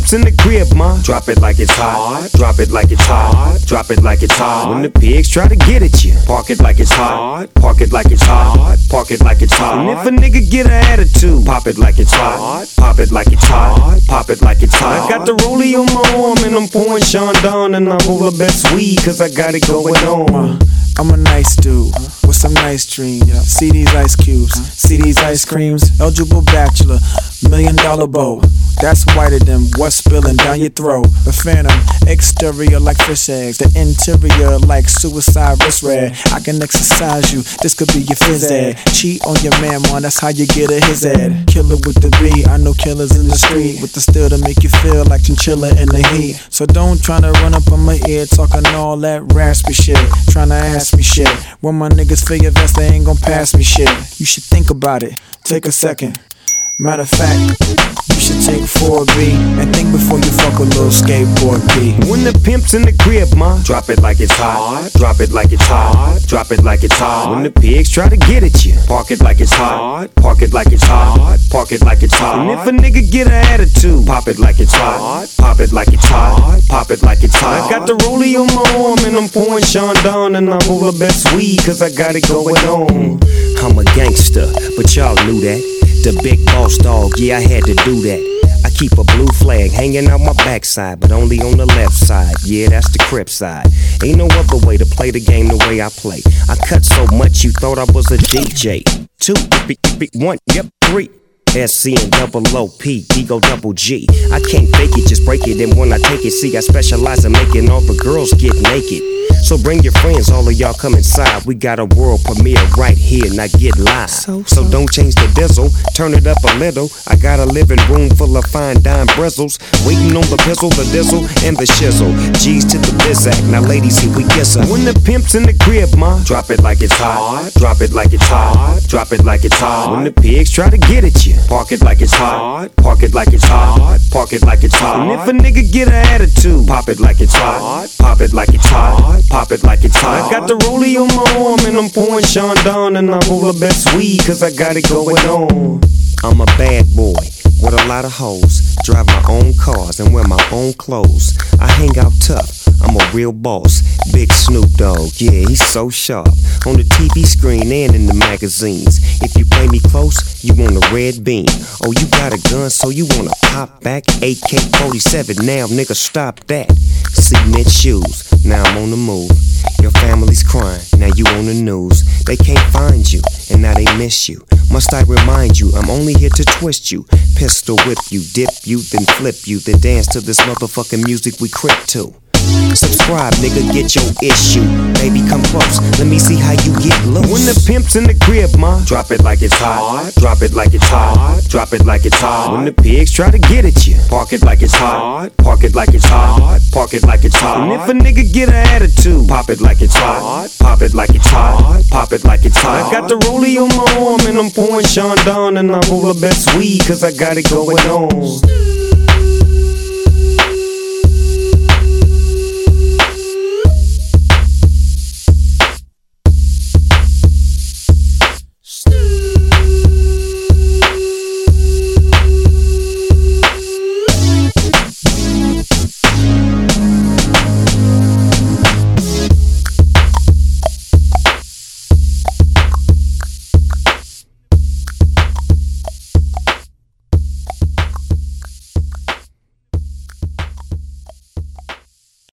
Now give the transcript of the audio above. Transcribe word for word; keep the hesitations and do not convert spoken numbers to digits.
pimp's in the crib, ma, drop it like it's hot. Drop it like it's hot. Drop it like it's hot. When the pigs try to get at you, park it like it's hot. Park it like it's hot. Park it like it's hot. And if a nigga get an attitude, pop it like it's hot. Pop it like it's hot. Pop it like it's hot. I got the rollie on my arm and I'm pouring Sean Don and I roll the best weed cause I got it going on. I'm a nice dude with some nice dreams. See these ice cubes, see these ice creams. Eligible bachelor, million dollar bow. That's whiter than what's spilling down your throat. The phantom, exterior like fish eggs, the interior like suicide wrist red. I can exercise you, this could be your phys ed. Cheat on your man, man, that's how you get a his ed. Killer with the B, I know killers in the street with the steel to make you feel like chinchilla in the heat. So don't tryna run up on my ear talking all that raspy shit, tryna ask me shit. When my niggas feel your vest, they ain't gon' pass me shit. You should think about it, take a second. Matter of fact, you should take four B and think before you fuck a little skateboard B. When the pimp's in the crib, ma, drop it like it's hot. Drop it like it's hot. Drop it like it's hot. When the pigs try to get at you, park it like it's hot. Park it like it's hot. Park it like it's hot. And if a nigga get an attitude, pop it like it's hot. Pop it like it's hot. Pop it like it's hot. I got the rollie on my arm and I'm pouring Sean Don and I roll the best weed cause I got it going on. I'm a gangster, but y'all knew that. The big boss dog, yeah, I had to do that. I keep a blue flag hanging out my backside, but only on the left side. Yeah, that's the Crip side. Ain't no other way to play the game the way I play. I cut so much you thought I was a D J. Two, one, yep, three. S C and double O P, Ego double G. I can't fake it, just break it. And when I take it, see, I specialize in making all the girls get naked. So bring your friends, all of y'all come inside. We got a world premiere right here, now get live. So, so. so don't change the diesel, turn it up a little. I got a living room full of fine dime bristles, waiting on the pistol, the dizzle, and the shizzle. G's to the bizac, now ladies, here we kiss her. When the pimp's in the crib, ma, drop it like it's hot. Drop it like it's hot. Drop it like it's hot. When the pigs try to get at you, park it like it's hot. Park it like it's hot. Park it like it's hot. And if a nigga get an attitude, pop it like it's hot. Pop it like it's hot. Pop it like it's hot. I got the rollie on my arm and I'm pouring Sean Don and I roll the best weed cause I got it going on. I'm a bad boy with a lot of hoes, drive my own cars and wear my own clothes. I hang out tough, I'm a real boss. Big Snoop Dogg, yeah, he's so sharp. On the T V screen and in the magazines. If you play me close, you want a red beam. Oh, you got a gun, so you wanna pop back? A K forty-seven, now nigga stop that. Cement shoes, now I'm on the move. Your family's crying, now you on the news. They can't find you, and now they miss you. Must I remind you, I'm only here to twist you. Pistol whip you, dip you, then flip you. Then dance to this motherfucking music we crip to. Subscribe, nigga, get your issue. Baby, come close, let me see how you get loose. When the pimp's in the crib, ma, drop it like it's hot. Drop it like it's hot. Drop it like it's hot. When the pigs try to get at you, park it like it's hot. Park it like it's hot. Park it like it's hot. And if a nigga get an attitude, pop it like it's hot. Pop it like it's hot. Pop it like it's hot. I got the rollie on my arm and I'm pouring Sean Don and I roll the best weed cause I got it going on.